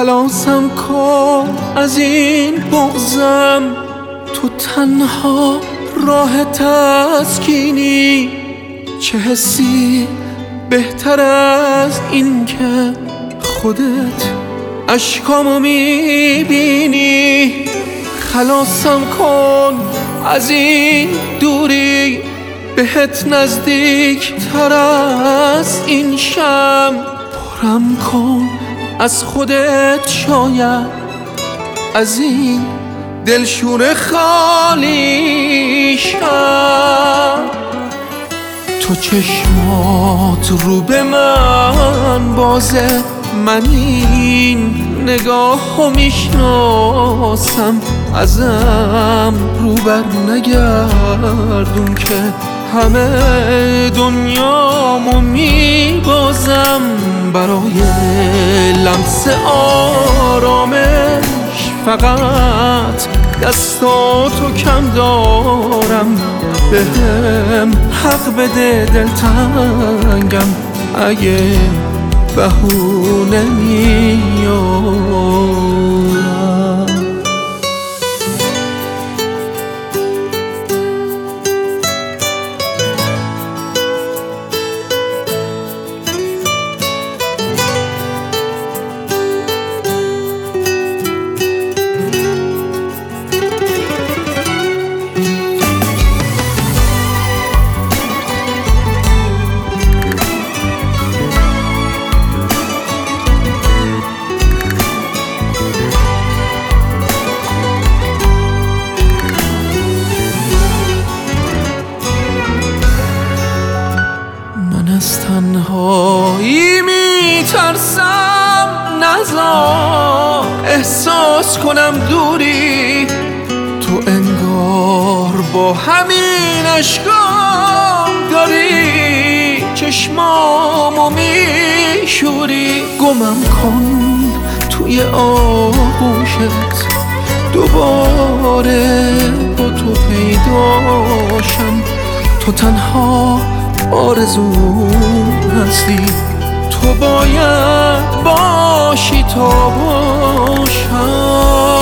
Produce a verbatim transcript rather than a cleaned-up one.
خلاصم کن از این بغضم، تو تنها راه تسکینی. چه حسی بهتر از این که خودت اشکامو میبینی. خلاصم کن از این دوری، بهت نزدیک تر از این شم. پرم کن از خودت، شاید از این دلشور خالی شم. تو چشمات رو به من بازه، من این نگاه رو میشناسم. ازم رو بر نگردون که همه دنیامو میبازم. برای لمس آرامش فقط دستاتو کم دارم. بهم حق بده دلتنگم اگه بهونه میارم. از تنهایی میترسم، نذار احساس کنم دوری. تو انگار با همین اشکام داری چشمامو میشوری. گمم کن توی آغوشت، دوباره با تو پیداشم. تو تنها آرزوم هستی، تو باید باشی تا باشم.